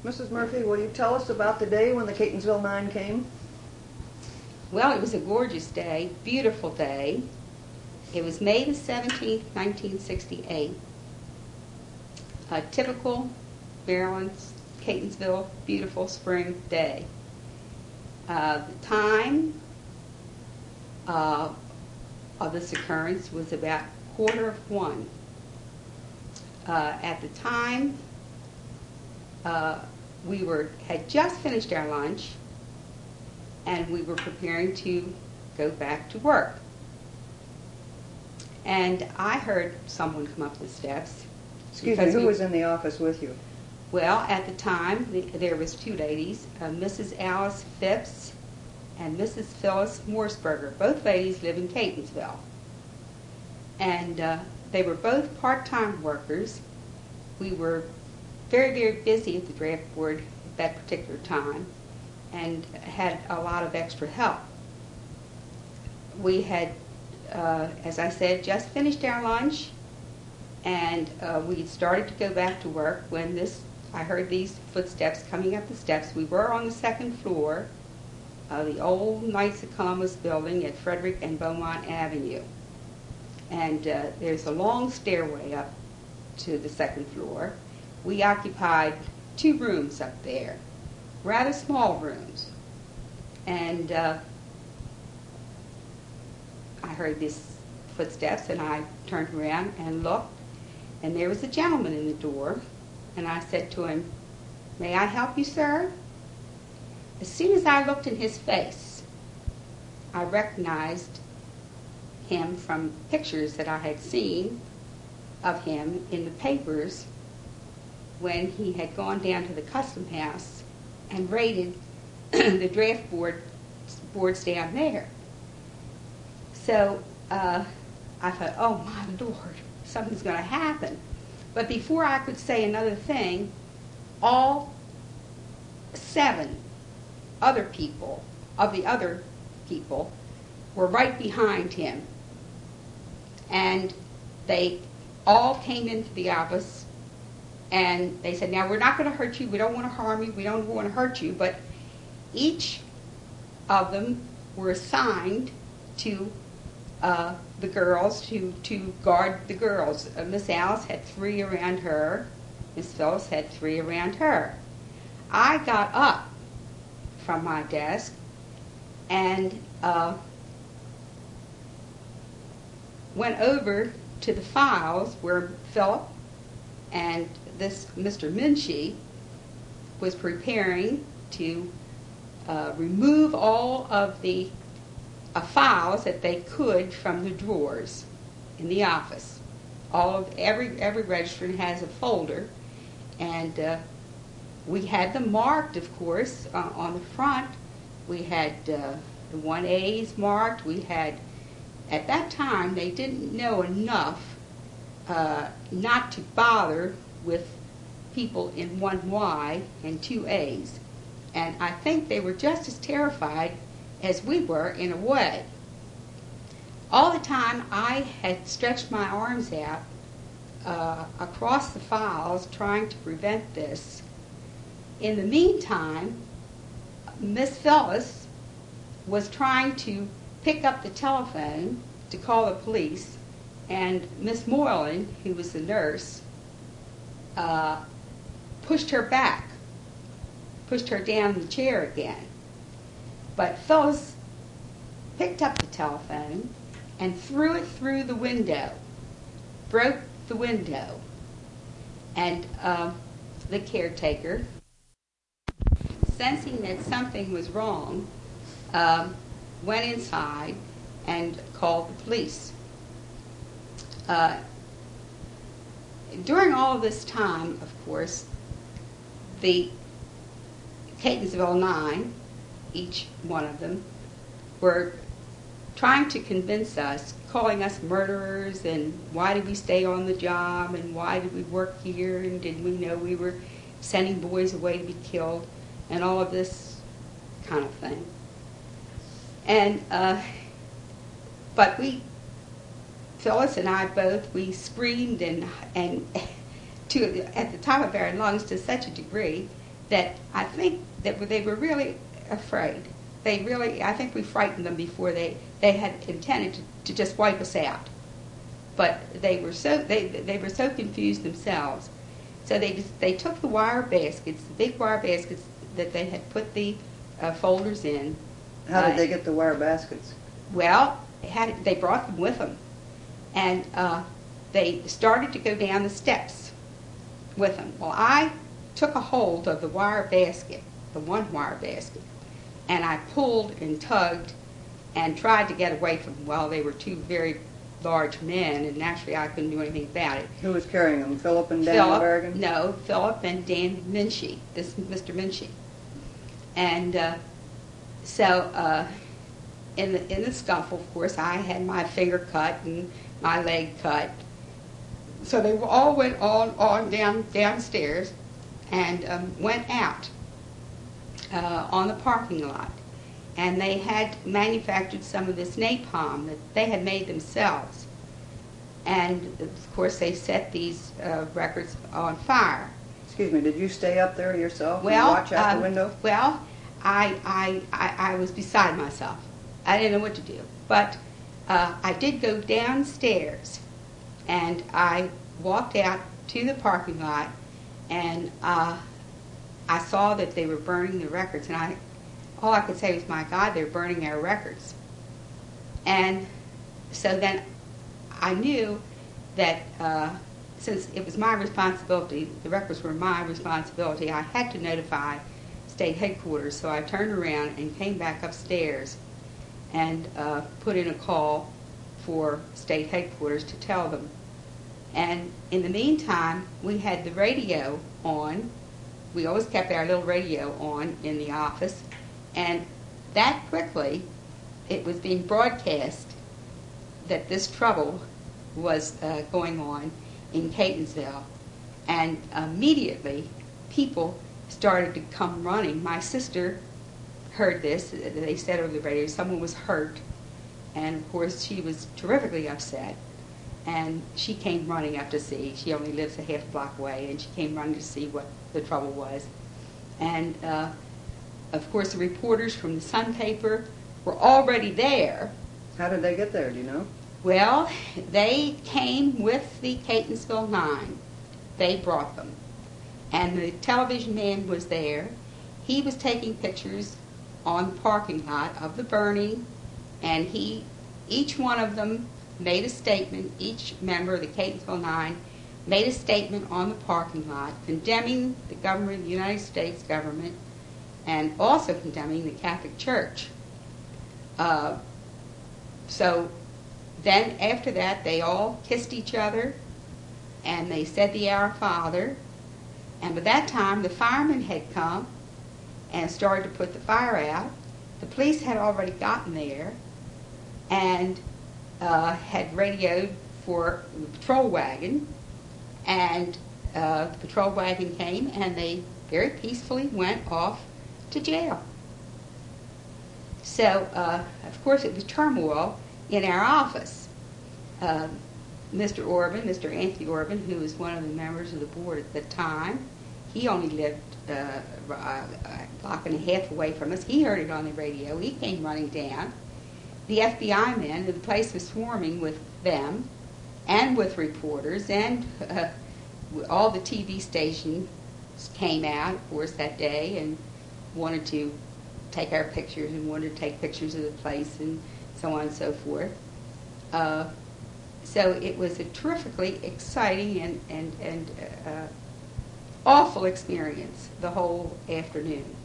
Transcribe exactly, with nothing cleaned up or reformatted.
Missus Murphy, will you tell us about the day when the Catonsville Nine came? Well, it was a gorgeous day, beautiful day. It was May the seventeenth, nineteen sixty-eight. A typical Maryland, Catonsville, beautiful spring day. Uh, the time uh, of this occurrence was about quarter of one. Uh, at the time, uh, we were had just finished our lunch, and we were preparing to go back to work. And I heard someone come up the steps. Excuse me, who we, was in the office with you? Well, at the time, the, there was two ladies, uh, Missus Alice Phipps and Missus Phyllis Morseberger. Both ladies live in Catonsville. And uh, they were both part-time workers. We were very, very busy at the draft board at that particular time and had a lot of extra help. We had, uh, as I said, just finished our lunch, and uh, we started to go back to work when this, I heard these footsteps coming up the steps. We were on the second floor of the old Knights of Columbus building at Frederick and Beaumont Avenue. And uh, there's a long stairway up to the second floor. We occupied two rooms up there, rather small rooms. And uh, I heard these footsteps, and I turned around and looked, and there was a gentleman in the door, and I said to him, "May I help you, sir?" As soon as I looked in his face, I recognized him from pictures that I had seen of him in the papers when he had gone down to the custom house and raided the draft board boards down there. So uh, I thought, oh my Lord, something's going to happen. But before I could say another thing, all seven other people, of the other people, were right behind him. And they all came into the office, and they said, now, we're not going to hurt you, we don't want to harm you, we don't want to hurt you, but each of them were assigned to uh, the girls, to, to guard the girls. Uh, Miss Alice had three around her, Miss Phyllis had three around her. I got up from my desk and uh, went over to the files where Philip and this Mister Minchie was preparing to uh, remove all of the uh, files that they could from the drawers in the office. All of every every registrant has a folder, and uh, we had them marked, of course, uh, on the front. We had uh, the one A's marked. We had, at that time, they didn't know enough uh, not to bother with people in one Y and two A's. And I think they were just as terrified as we were in a way. All the time I had stretched my arms out uh, across the files trying to prevent this. In the meantime, Miss Phyllis was trying to pick up the telephone to call the police, and Miss Moylan, who was the nurse, uh, pushed her back, pushed her down the chair again. But Phyllis picked up the telephone and threw it through the window, broke the window, and uh, the caretaker, sensing that something was wrong, um, went inside and called the police. Uh, during all of this time, of course, the Catonsville Nine, each one of them, were trying to convince us, calling us murderers, and why did we stay on the job, and why did we work here, and did we know we were sending boys away to be killed, and all of this kind of thing. And, uh, but we, Phyllis and I both, we screamed and, and to, at the top of our lungs to such a degree that I think that they were really afraid. They really, I think we frightened them before they, they had intended to, to just wipe us out. But they were so they they were so confused themselves. So they just, they took the wire baskets, the big wire baskets that they had put the uh, folders in. How did uh, they get the wire baskets? Well, they had they brought them with them, and uh, they started to go down the steps with them. Well, I took a hold of the wire basket, the one wire basket, and I pulled and tugged and tried to get away from them. Well, they were two very large men, and naturally I couldn't do anything about it. Who was carrying them? Philip and Daniel Philip, Berrigan? no, Philip and Dan Minchie, this Mister Minchie. And uh, so uh, in the in the scuffle, of course, I had my finger cut and my leg cut. So they all went on on down downstairs and um, went out uh, on the parking lot. And they had manufactured some of this napalm that they had made themselves. And, of course, they set these uh, records on fire. Excuse me, did you stay up there yourself Well, and watch out um, the window? Well, I, I, I, I was beside myself. I didn't know what to do. But uh, I did go downstairs, and I walked out to the parking lot, and uh, I saw that they were burning the records, and I all I could say was, my God, they're burning our records. And so then I knew that uh, since it was my responsibility, the records were my responsibility, I had to notify state headquarters. So I turned around and came back upstairs and uh, put in a call for state headquarters to tell them. And in the meantime, we had the radio on. We always kept our little radio on in the office. And that quickly, it was being broadcast that this trouble was uh, going on in Catonsville. And immediately, people started to come running. My sister heard this. They said over the radio, someone was hurt. And, of course, she was terrifically upset. And she came running up to see. She only lives a half block away. And she came running to see what the trouble was. And uh, of course, the reporters from the Sun paper were already there. How did they get there, do you know? Well, they came with the Catonsville Nine. They brought them. And the television man was there. He was taking pictures on the parking lot of the burning, and he, each one of them made a statement, each member of the Catonsville Nine made a statement on the parking lot condemning the government, the United States government, and also condemning the Catholic Church. Uh, so then after that, they all kissed each other, and they said the Our Father. And by that time, the firemen had come and started to put the fire out. The police had already gotten there and uh, had radioed for the patrol wagon. And uh, the patrol wagon came, and they very peacefully went off to jail. So, uh, of course, it was turmoil in our office. Uh, Mister Orban, Mister Anthony Orban, who was one of the members of the board at the time, he only lived uh, a block and a half away from us. He heard it on the radio. He came running down. The F B I men, the place was swarming with them and with reporters, and uh, all the T V stations came out, of course, that day and wanted to take our pictures and wanted to take pictures of the place and so on and so forth. Uh, so it was a terrifically exciting and, and, and uh, awful experience the whole afternoon.